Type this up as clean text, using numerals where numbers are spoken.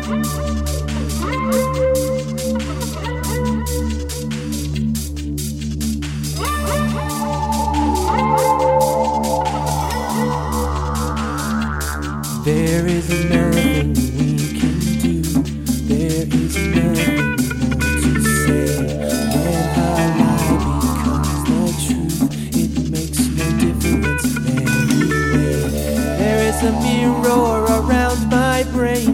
There is nothing we can do. There is nothing more to say. When a lie becomes the truth, it makes no difference anyway. There is a mirror